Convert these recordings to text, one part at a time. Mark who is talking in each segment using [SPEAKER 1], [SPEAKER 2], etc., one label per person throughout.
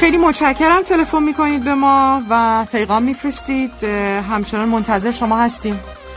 [SPEAKER 1] خیلی متشکرم تلفن میکنید به ما و پیغام میفرستید. همچنان منتظر شما هستیم.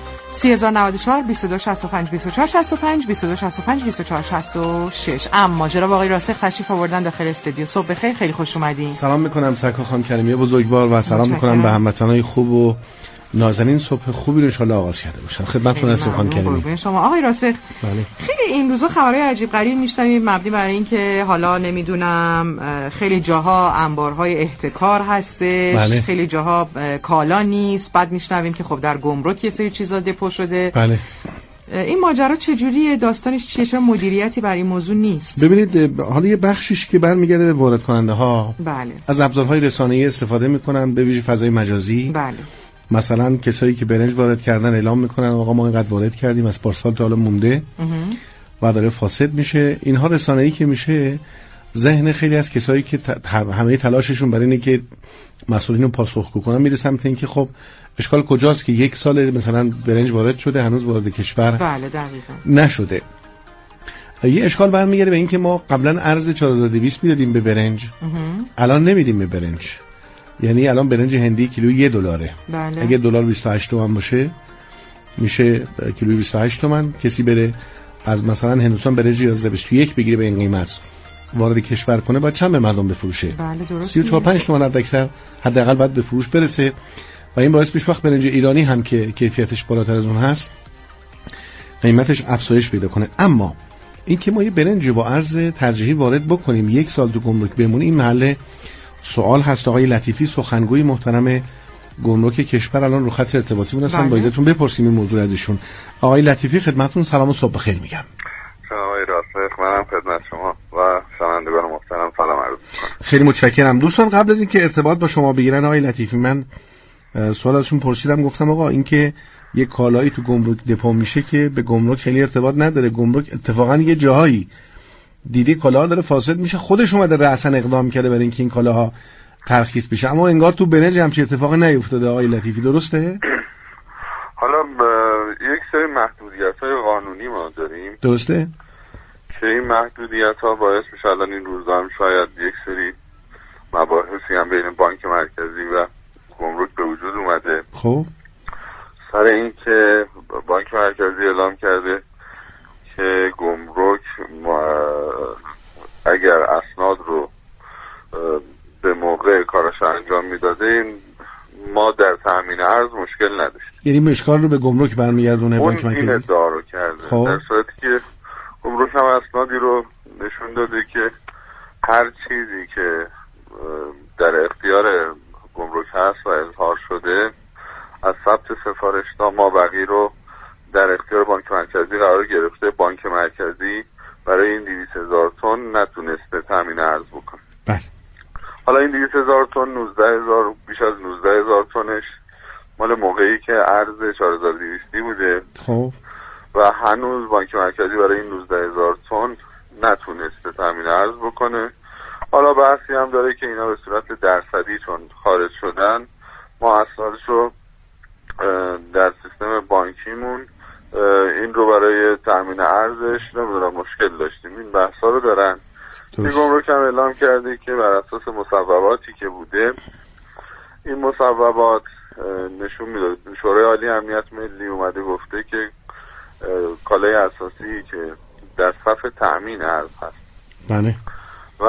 [SPEAKER 1] 3094 2265 2465 2265 2466. اما جناب آقای راسخ تشریف آوردن داخل استودیو. صبح بخیر، خیلی خوش اومدین.
[SPEAKER 2] سلام میکنم سرکار خانم کریمی بزرگوار و سلام میکنم به هموطنان خوب و نازنین. صبح خوبی رو ان شاء الله آغاز کرده باشن. خدمتتون هستم خانم کریمی.
[SPEAKER 1] شما آقای راسخ.
[SPEAKER 2] بله.
[SPEAKER 1] خیلی این روزا خبرهای عجیب غریب میشنویم مبنی بر این که حالا نمیدونم خیلی جاها انبارهای احتکار هستش.
[SPEAKER 2] بله.
[SPEAKER 1] خیلی جاها کالا نیست. بعد میشنویم که خب در گمرک یه سری چیزا دپو شده.
[SPEAKER 2] بله.
[SPEAKER 1] این ماجرا چجوریه؟ داستانش چیه؟ چرا مدیریتی برای این موضوع نیست؟
[SPEAKER 2] ببینید حالا یه بخشش که برمیگرده به وارد کننده ها.
[SPEAKER 1] بله.
[SPEAKER 2] از ابزارهای رسانه‌ای استفاده میکنن به ویژه فضای مجازی.
[SPEAKER 1] بله.
[SPEAKER 2] مثلا کسایی که برنج وارد کردن اعلام میکنن آقا ما اینقدر وارد کردیم از پارسال تا حالا مونده و داره فاسد میشه. اینها رسانه‌ای که میشه ذهن خیلی از کسایی که همه تلاششون برای اینه که مسئولین رو پاسخگو کنن میره سمت اینکه خب اشکال کجاست که یک سال مثلا برنج وارد شده هنوز وارد کشور
[SPEAKER 1] بله دقیقاً
[SPEAKER 2] نشده. یه اشکال برمیگرده به اینکه ما قبلا ارز 4200 میدادیم به برنج، الان نمیدیم به برنج. یعنی الان برنج هندی کیلویی $1.
[SPEAKER 1] بله.
[SPEAKER 2] اگه دلار 28 تومن باشه میشه کیلویی 28 تومن. کسی بره از مثلا هندوستان برنج 1121 بگیره به این قیمت وارد کشور کنه باید چند به مردم بفروشه؟
[SPEAKER 1] بله درست.
[SPEAKER 2] 34 5 تومن حداقل باید به فروش برسه و این باعث میشه وقت برنج ایرانی هم که کیفیتش بالاتر از اون هست قیمتش افزایش پیدا کنه. اما این که ما یه برنج با ارز ترجیحی وارد بکنیم یک سال تو گمرک بمونه، این محل سوال هست. آقای لطیفی سخنگوی محترم گمرک کشور الان رو خط ارتباطی هستن. با اجازهتون بپرسیم این موضوع از ایشون. آقای لطیفی خدمتتون سلام و صبح بخیر میگم.
[SPEAKER 3] سلام آقای راسخ، منم خدمت شما و شنوندگان محترم سلام عرض می‌کنم.
[SPEAKER 2] خیلی متشکرم. دوستان قبل از اینکه ارتباط با شما بگیرن آقای لطیفی من سوال ازشون پرسیدم، گفتم آقا این که یه کالایی تو گمرک دپو میشه که به گمرک خیلی ارتباط نداره، گمرک اتفاقا یه جاهایی دیدی کالاها داره فاسد میشه خودش اومده رأساً اقدام کرده برای اینکه این کالاها ترخیص بشه، اما انگار تو برنج همچین اتفاقی نیفتاده. آقای لطیفی درسته؟
[SPEAKER 3] حالا یک سری محدودیت‌های قانونی ما داریم
[SPEAKER 2] درسته
[SPEAKER 3] که این محدودیت‌ها باعث میشه الان این روزا هم شاید یک سری مباحثی هم بین بانک مرکزی و گمرک به وجود اومده.
[SPEAKER 2] خب
[SPEAKER 3] سر این که بانک مرکزی اعلام کرده که گمرک اگر اسناد رو به موقع کارش انجام میداده ما در تامین ارز مشکل نداشتیم.
[SPEAKER 2] یعنی اشکال رو به گمرک برمیگردونه بانک مرکزی؟
[SPEAKER 3] این ادعا رو کرده.
[SPEAKER 2] خب.
[SPEAKER 3] در صورتی که گمرک هم اسنادی رو نشون داده که هر چیزی که در اختیار گمرک هست و اظهار شده از ثبت سفارش تا ما بقیه رو در اختیار بانک مرکزی قرار گرفته. بانک مرکزی برای این 200,000 تن نتونسته تامین ارز بکنه.
[SPEAKER 2] بله.
[SPEAKER 3] حالا این 200,000 تن 19,000 بیش از 19,000 تنش مال موقعی که ارز 4200 بوده.
[SPEAKER 2] خب
[SPEAKER 3] و هنوز بانک مرکزی برای این 19,000 تن نتونسته تامین ارز بکنه. حالا بحثی هم داره که اینا به صورت درصدی چون خارج شدن ما اسنادش رو در سیستم بانکیمون این رو برای تامین ارزش نمیدونم مشکل داشتیم. این بحثا رو دارن. گمرک هم اعلام کرده که بر اساس مصوباتی که بوده این مصوبات نشون میده. شورای عالی امنیت ملی اومده گفته که کالای اساسی که در صف تامین ارز هست
[SPEAKER 2] بله
[SPEAKER 3] و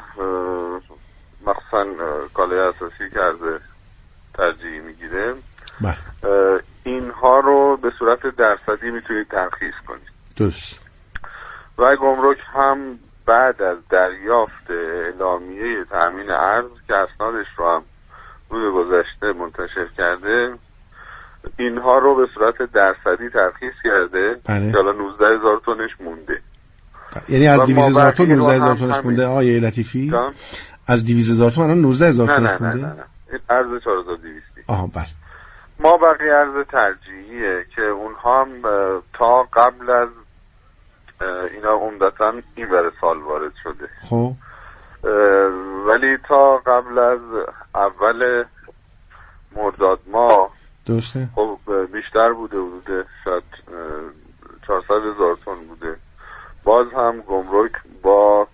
[SPEAKER 3] مخصوصا کالای اساسی که ارز ترجیحی میگیره
[SPEAKER 2] بله
[SPEAKER 3] اینها رو به صورت درصدی میتونید ترخیص کنید.
[SPEAKER 2] درست.
[SPEAKER 3] و گمرک هم بعد از دریافت اعلامیه تامین ارز که اسنادش رو هم روز گذشته منتشر کرده اینها رو به صورت درصدی ترخیص کرده که حالا 19,000 تنش مونده.
[SPEAKER 2] یعنی از 200,000 تن 19,000 تنش مونده آقای لطیفی؟ از 200,000 تن الان 19,000 تنش مونده؟
[SPEAKER 3] نه این ارز 4200.
[SPEAKER 2] آها بله.
[SPEAKER 3] ما بقیه ارز ترجیحیه که اونها هم تا قبل از اینا عمدتاً این ور سال وارد شده.
[SPEAKER 2] خب
[SPEAKER 3] ولی تا قبل از اول مرداد ماه
[SPEAKER 2] درسته
[SPEAKER 3] خب بیشتر بوده شاید 400,000 تن بوده. باز هم گمرک با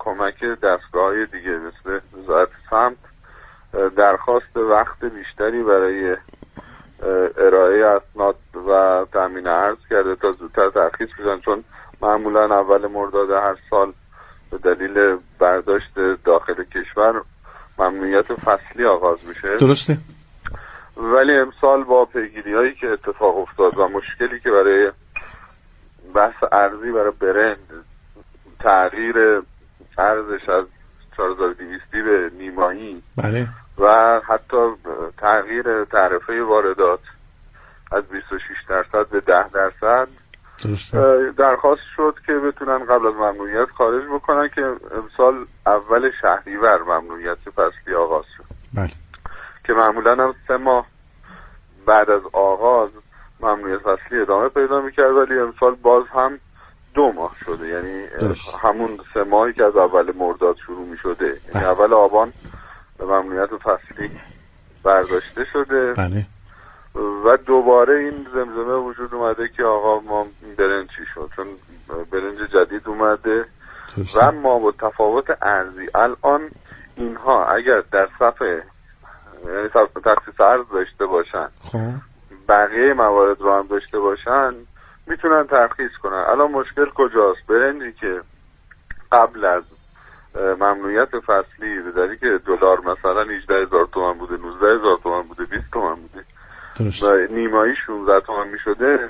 [SPEAKER 3] کمک دستگاه‌های دیگه مثل وزارت سمت درخواست وقت بیشتری برای ارائه اسناد و تامین ارز کرده تا زودتر ترخیص بدن، چون معمولا اول مرداد هر سال به دلیل برداشت داخل کشور ممنوعیت فصلی آغاز میشه.
[SPEAKER 2] درسته.
[SPEAKER 3] ولی امسال با پیگیری‌هایی که اتفاق افتاد و مشکلی که برای بحث ارزی برای برنج، تغییر ارزش از 4200 به نیمایی،
[SPEAKER 2] بله،
[SPEAKER 3] و حتی تغییر تعرفه واردات از 26% به 10%،
[SPEAKER 2] درسته،
[SPEAKER 3] درخواست شد که بتونن قبل از ممنوعیت خارج بکنن که امسال اول شهریور ممنوعیت فصلی آغاز شد.
[SPEAKER 2] بله،
[SPEAKER 3] که معمولا هم 3 ماه بعد از آغاز ممنوعیت فصلی ادامه پیدا میکرد، ولی امسال باز هم 2 ماه شده، یعنی همون 3 ماهی که از اول مرداد شروع میشده، یعنی اول آبان ممنوعیت فصلی برداشته شده.
[SPEAKER 2] بله.
[SPEAKER 3] و دوباره این زمزمه وجود اومده که آقا ما برنج چی شد، چون برنج جدید اومده و ما با تفاوت ارزی الان اینها اگر در صفحه یعنی تخصیص ارز داشته باشن، بقیه موارد رو هم داشته باشن، میتونن ترخیص کنن. الان مشکل کجاست؟ برنجی که قبل از ممنوعیت فصلی به دلیلی که دلار مثلا 18000 تومان بوده، 19000 تومان بوده، 20 تومان بوده و نیمایی 16 تومان میشده،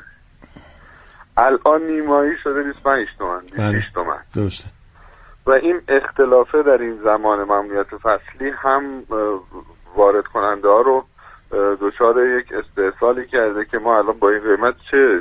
[SPEAKER 3] الان نیمایی شده 25 تومان، 26 تومان.
[SPEAKER 2] درسته.
[SPEAKER 3] و این اختلافه در این زمان ممنوعیت فصلی هم وارد کننده ها رو دچار یک استحصالی کرده که ما الان با این قیمت چه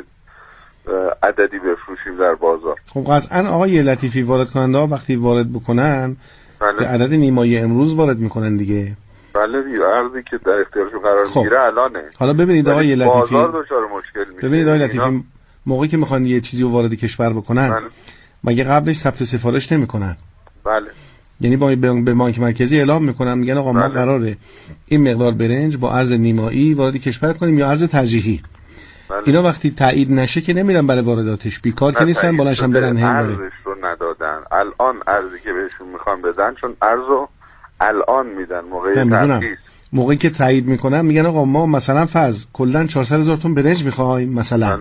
[SPEAKER 3] عددی بفروشیم در بازار.
[SPEAKER 2] خب قطعا آقای لطیفی وارد کننده ها وقتی وارد بکنن به عدد نیمایی امروز وارد میکنن دیگه.
[SPEAKER 3] بله دیگه، ارزی که در اختیارشون قرار میگیره الانه.
[SPEAKER 2] حالا ببینید آقای لطیفی،
[SPEAKER 3] بازار دچار مشکل میشه.
[SPEAKER 2] ببینید آقای لطیفی، موقعی که میخوان یه چیزی رو وارد کشور بکنن مگه قبلش ثبت سفارش نمیکنن؟
[SPEAKER 3] بله.
[SPEAKER 2] یعنی به بانک مرکزی اعلام میکنن، میگن آقا ما قراره این مقدار برنج با ارز نیمایی وارد کشور کنیم یا ارز ترجیحی. اینا وقتی تایید نشه که نمیرن برای وارداتش، بیکار که نیستن، بلنشن برن هند
[SPEAKER 3] ارزش رو ندادن. الان ارزی که بهشون میخوان بدن، چون ارزو الان میدن موقع ترخیص،
[SPEAKER 2] موقعی که تایید میکنن میگن آقا ما مثلا فرض کلا 400000 تن برنج میخوایم مثلا.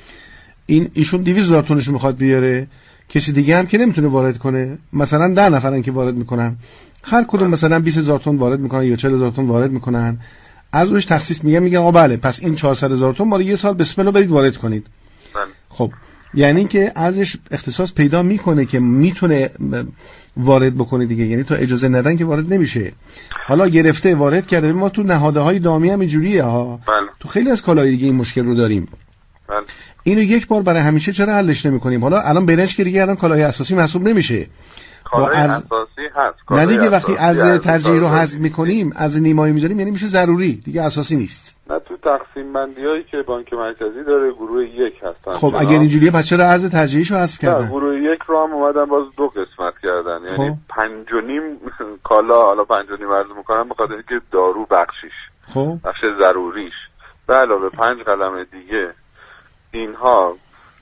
[SPEAKER 2] ایشون 200000 تنش میخواد بیاره، کسی دیگه هم که نمیتونه وارد کنه، مثلا 10 نفرن که وارد میکنن، هر کدوم مثلا 20000 تن وارد میکنن یا 40000 تن وارد میکنن، ارزش تخصیص میگن آقا بله پس این 400000 تن ما رو یه سال بسم الله برید وارد کنید. خب یعنی که ارزش اختصاص پیدا میکنه که میتونه وارد بکنه دیگه، یعنی تا اجازه ندن که وارد نمیشه. حالا گرفته وارد کرده، ما تو نهادهای دامی هم اینجوریه ها. تو خیلی از کالای دیگه این مشکل رو داریم. اینو یک بار برای همیشه چرا حلش نمی‌کنیم؟ حالا الان برنج که دیگه الان کالای اساسی محسوب نمیشه.
[SPEAKER 3] کالای اساسی هست.
[SPEAKER 2] نه دیگه وقتی ارز ترجیحی رو حذف می‌کنیم، از نیمایی می‌ذاریم، یعنی میشه ضروری، دیگه اساسی نیست.
[SPEAKER 3] نه تو تقسیم بندی‌هایی که بانک مرکزی داره گروه 1 هستن.
[SPEAKER 2] خب اگر اینجوریه پس چرا ارز ترجیحیشو حذف کردن؟
[SPEAKER 3] گروه 1 رو هم اومدن باز 2 قسمت کردن. یعنی 5.5 کالا، حالا 5.5 عرض می‌کنن بخاطر اینکه دارو بخشش.
[SPEAKER 2] خب
[SPEAKER 3] بخش ضروریش به علاوه 5 قلم دیگه اینها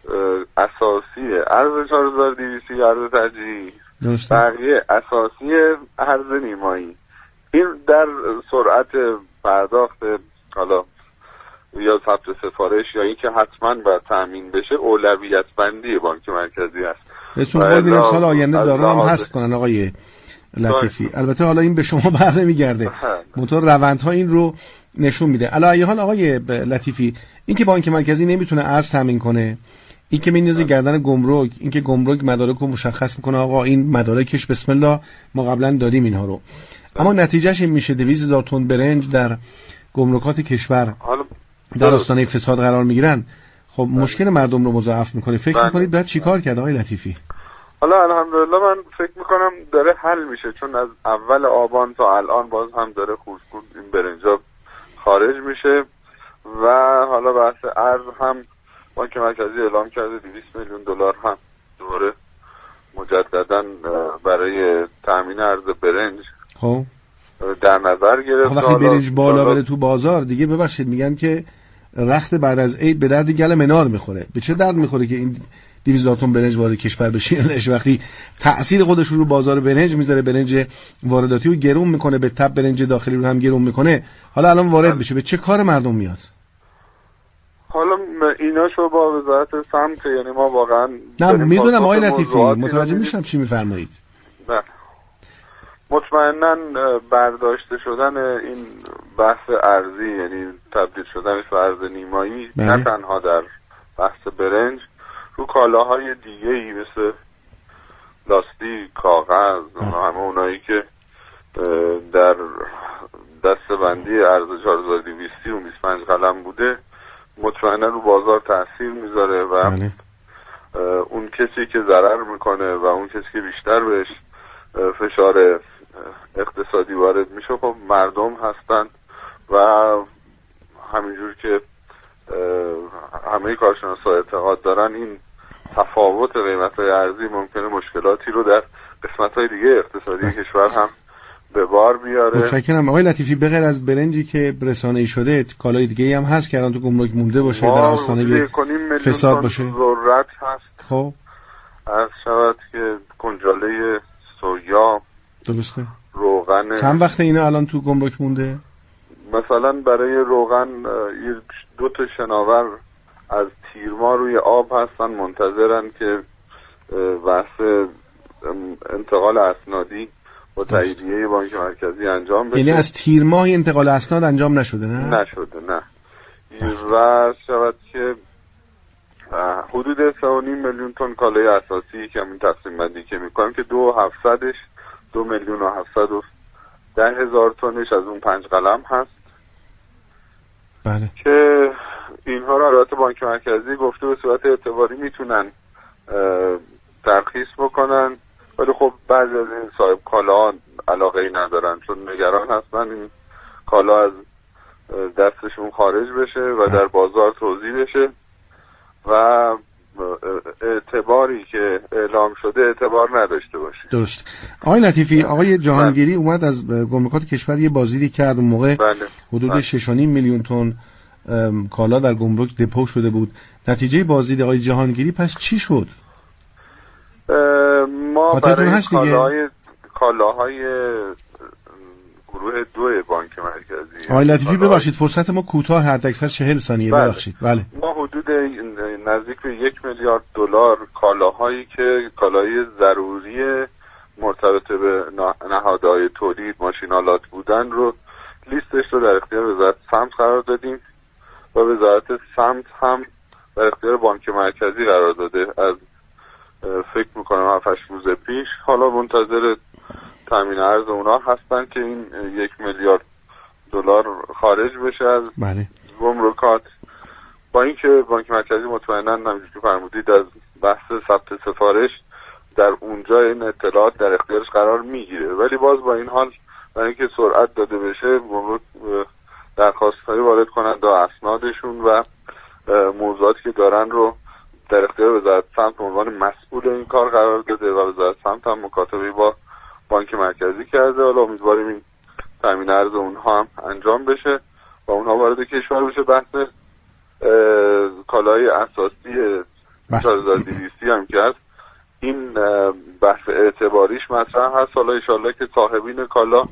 [SPEAKER 3] اساسی ارز 4200 ارز ترجیحی، بقیه اساسی ارز نیمایی. این در سرعت پرداخت حالا یا ثبت سفارش یا اینکه حتما باید تامین بشه اولویت بندی بانک مرکزی است.
[SPEAKER 2] بهتون قول میدم سال آینده دارو هم حذف کنن آقای لطیفی. البته حالا این به شما بر نمیگرده، منتها روندها این رو نشون میده. علی ای حال آقای لطیفی، این که بانک مرکزی نمیتونه ارز تامین کنه، این که میندازه گردن گمرک، این که گمرک مدارک رو مشخص میکنه آقا این مدارکش بسم الله ما قبلا داریم اینها رو، اما نتیجهش این میشه 200,000 تن برنج در گمرکات کشور در آستانه فساد قرار میگیرن. خب مشکل مردم رو مضاعف میکنه. فکر میکنید بعد چیکار کرد آقای لطیفی؟
[SPEAKER 3] حالا الحمدلله من فکر میکنم داره حل میشه، چون از اول آبان تا الان باز هم داره خوشگل این برنجا خارج میشه و حالا بحث ارز هم بانک مرکزی اعلام کرده 200 میلیون دلار هم دوباره مجددا برای تامین ارز برنج
[SPEAKER 2] خب
[SPEAKER 3] در نظر گرفت.
[SPEAKER 2] وقتی برنج بالا بره تو بازار دیگه، ببخشید میگن که رخت بعد از عید به درد گل منار میخوره. به چه درد میخوره که این 200,000 تن برنج وارد کشور بشه یا نشه. وقتی تأثیر خودش رو بازار برنج میذاره، برنج وارداتی رو گرون میکنه، به تبع برنج داخلی رو هم گرون میکنه، حالا الان وارد بشه، به چه کار مردم میاد؟
[SPEAKER 3] حالا اینا شو با وزارت سمت، یعنی ما واقعا
[SPEAKER 2] نه میدونم آقای لطیفی، متوجه میشم چی میفرمایید.
[SPEAKER 3] نه مطمئناً برداشته شدن این بحث ارزی، یعنی تبدیل شدنش به ارز نیمایی، نه تنها در بحث برنج، رو کالاهای دیگه‌ای مثل لاستیک، کاغذ، همه اونایی که در دسته‌بندی ارز 4200 و 25 قلم بوده، مطمئنا رو بازار تاثیر میذاره و اون کسی که ضرر میکنه و اون کسی که بیشتر بهش فشار اقتصادی وارد میشه خب مردم هستن و همینجور که همه کارشناسا اعتقاد دارن این تفاوت قیمت‌های ارزی ممکنه مشکلاتی رو در قسمت‌های دیگه اقتصادی کشور هم به بار بیاره.
[SPEAKER 2] متشکرم آقای لطیفی. بغیر از برنجی که رسانه‌ای شده، کالای دیگه‌ای هم هست که الان تو گمرک مونده باشه، در آستانه فساد باشه؟
[SPEAKER 3] ذرت هست.
[SPEAKER 2] خب
[SPEAKER 3] از شود که کنجاله سویا،
[SPEAKER 2] درسته،
[SPEAKER 3] روغن.
[SPEAKER 2] چند وقت اینا الان تو گمرک مونده؟
[SPEAKER 3] مثلا برای روغن 2 تا شناور از تیرما روی آب هستن، منتظرن که بحث انتقال اسنادی با تاییدیه بانک مرکزی انجام بشه.
[SPEAKER 2] یعنی از تیر ماه انتقال اسناد انجام نشده؟
[SPEAKER 3] نشده، نه. و شود که حدود 3.5 میلیون تن کالای اساسی که همین تقسیم بندی که میکنم که 2,700ش 2,710,000 تنش از اون 5 قلم هست.
[SPEAKER 2] بله.
[SPEAKER 3] که اینها رو البته بانک مرکزی گفته به صورت اعتباری میتونن ترخیص بکنن، ولی خب بعضی از این صاحب کالا علاقه ای ندارن، چون نگران هستن این کالا از دستشون خارج بشه و در بازار توزیع بشه و اعتباری که اعلام شده اعتبار نداشته باشه.
[SPEAKER 2] درست. آقای لطیفی، آقای جهانگیری اومد از گمرکات کشور یه بازدیدی کرد، اون موقع حدود 6.5 میلیون تن کالا در گمرک دپو شده بود. نتیجه بازدید آقای جهانگیری پس چی شد؟
[SPEAKER 3] ما برای کالاهای گروه 2 بانک مرکزی.
[SPEAKER 2] آقای لطیفی ببخشید فرصت ما کوتاه، حداکثر 40 ثانیه. ببخشید. بله.
[SPEAKER 3] ما حدود نزدیک به 1 میلیارد دلار کالاهایی که کالای ضروری مرتبط به نهادهای تولید، ماشینالات بودن رو لیستش رو در اختیار وزارت سمت قرار دادیم و وزارت سمت هم در اختیار بانک مرکزی قرار داده از فکر میکنم 7-8 روز پیش. حالا منتظر تامین ارز اونا هستن که این 1 میلیارد دلار خارج بشه از گمرکات. با اینکه بانک مرکزی مطمئنا همونجوری که فرمودید از بحث ثبت سفارش در اونجا این اطلاعات در اختیارش قرار میگیره، ولی باز با این حال برای اینکه سرعت داده بشه گمرک درخواست‌های وارد کنند و اسنادشون و موضوعاتی که دارن رو در اختیار وزارت سمت به عنوان مسئول این کار قرار داده و وزارت سمت هم مکاتبه با بانک مرکزی کرده. حالا امیدواریم این تامین ارز اونها هم انجام بشه و اونها وارد کشور بشه. بحث کالای اساسی 4200 هم که هست، این بحث اعتباریش مطرح هست. حالا انشالله که صاحبین کالا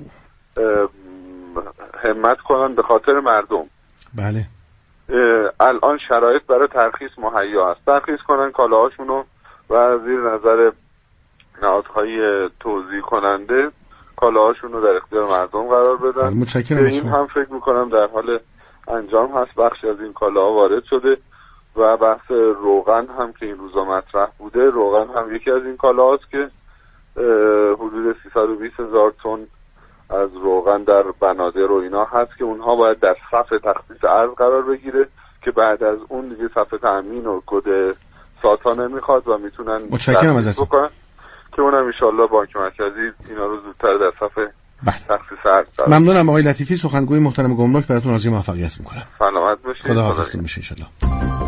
[SPEAKER 3] همت کنن به خاطر مردم.
[SPEAKER 2] بله.
[SPEAKER 3] الان شرایط برای ترخیص مهیا هست، ترخیص کنن کالاهاشونو و زیر نظر نهادهای توزیع کننده کالاهاشونو در اختیار مردم قرار بدن.
[SPEAKER 2] متشکرم.
[SPEAKER 3] این هم فکر میکنم در حال انجام هست. بخشی از این کالاها وارد شده و بحث روغن هم که این روزا مطرح بوده، روغن هم یکی از این کالاهاست که حدود 320,000 تن از روغن در بنادر و اینا هست که اونها باید در صف تخصیص ارز قرار بگیره که بعد از اون دیگه صف تأمین و کد ساتا نمیخواد و میتونن
[SPEAKER 2] متشکرم ازتون
[SPEAKER 3] بکنن که اونم انشالله بانک مرکزی اینا رو زودتر در صف تخصیص ارز قرار.
[SPEAKER 2] ممنونم آقای لطیفی، سخنگوی محترم گمرک، براتون آرزوی موفقیت میکنم.
[SPEAKER 3] سلامت باشید.
[SPEAKER 2] خدا حافظتون باشه انشالله.